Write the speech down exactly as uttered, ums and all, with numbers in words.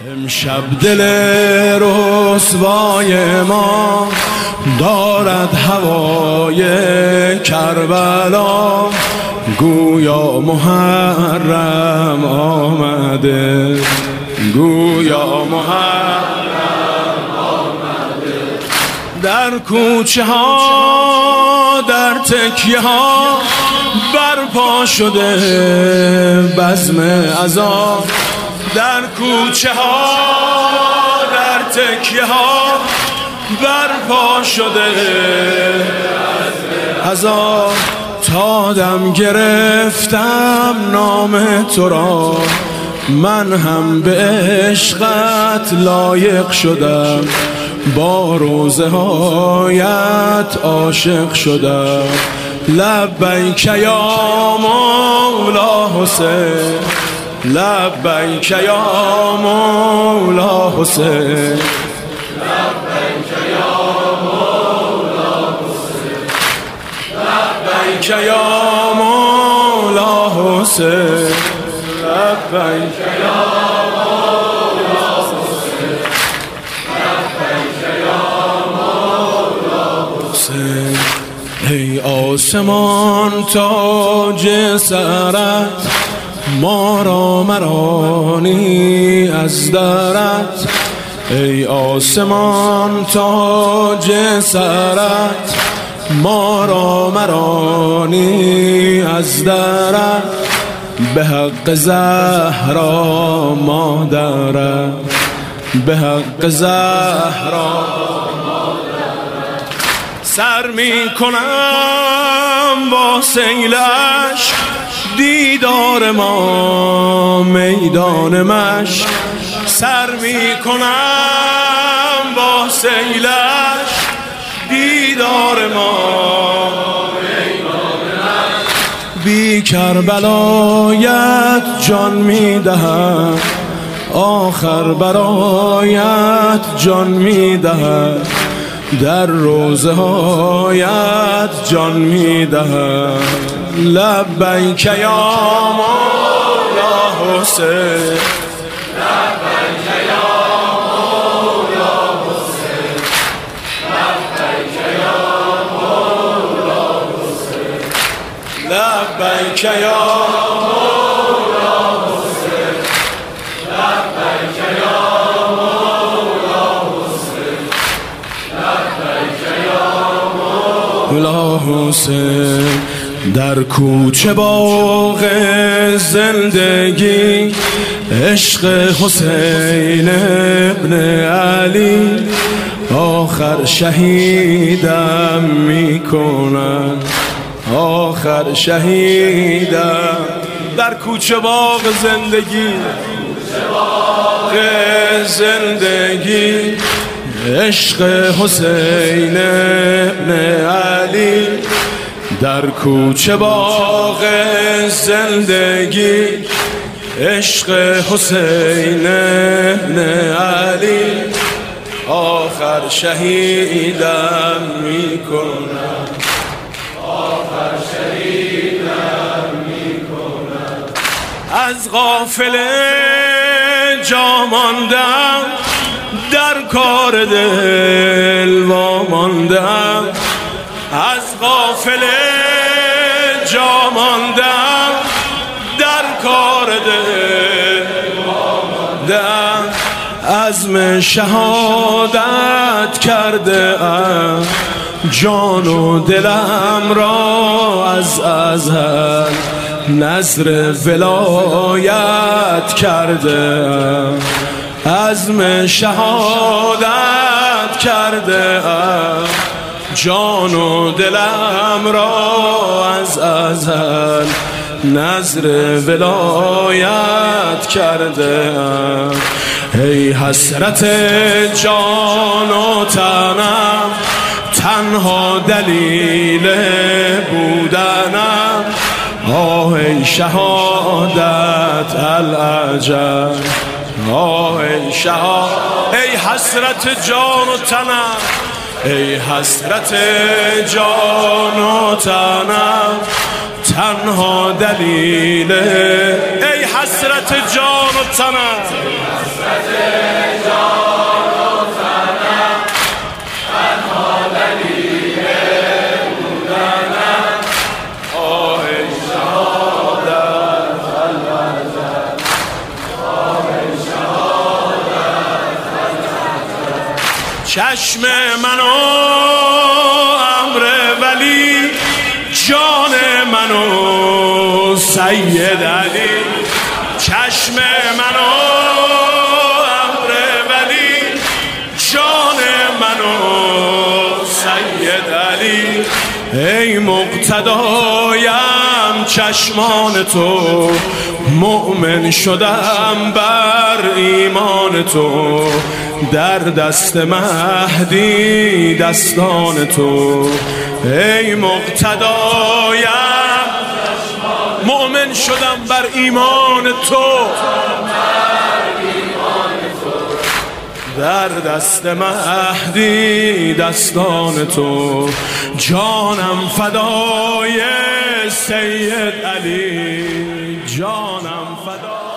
امشب دل رسوای ما دارد هوای کربلا، گویا محرم آمده، گویا محرم آمده. در کوچه ها در تکیه ها برپا شده بزم عزا، در کوچه ها در تکیه ها برپا شده عزا. تا دم گرفتم نام تو را، من هم به عشقت لایق شدم، با روزه هایت عاشق شدم. لبیک یا مولا حسین، لبیک یا مولا حسین، لبیک یا مولا حسین، لبیک یا مولا حسین، لبیک یا مولا حسین، لبیک یا مولا حسین. ای آسمان تاج سرت، ما را مرانی از درت. ای آسمان تاج سرت، ما را مرانی از درت. به حق زهرا مادرت، به حق زهرا سر می کنم با سیلش، دیدار ما میدان مشک. سر می کنم با سیلش، دیدار ما میدان مشک. بی کربلایت جان می دهم، آخر برایت جان می دهم. در روزه هایت جان می دهم. لبیک یا مولا حسین، لبیک یا مولا حسین، لبیک یا مولا حسین، لبیک یا مولا حسین، لبیک یا مولا حسین، لبیک یا مولا حسین. در کوچه باغ زندگی عشق حسین ابن علی، آخر شهیدم میکنن، آخر شهیدم. در کوچه باغ زندگی، باغ زندگی عشق حسین ابن علی. در کوچه باغ زندگی عشق حسین ابن علی، آخر شهیدم میکنم، آخر شهیدم میکنم. از غافله جا ماندم، در کار دل واماندم. از غافله جا ماندم، در کار دل واماندم. عزم شهادت کرده ام، جان و دلم را از ازل نذر ولایت کرده ام. عزم شهادت کرده ام، جان و دلم را از ازل نذر ولایت کرده ام. ای حسرت جان و تنم، تنها دلیل بودنم. آه ای شهادت العجب، آه ای شهادت. ای حسرت جان و تنم، ای حسرت جان و تنم، تنها دلیل. ای حسرت جان و تنم، چشم منو امر ولی، جان منو سید علی. چشم منو امر ولی، جان منو سید علی. ای مقتدایم چشمان تو، مؤمن شدم بر ایمان تو. در دست مهدی دستان تو. ای مقتدایم مؤمن شدم بر ایمان تو. در دست مهدی دستان تو. جانم فدای سید علی، جانم فدای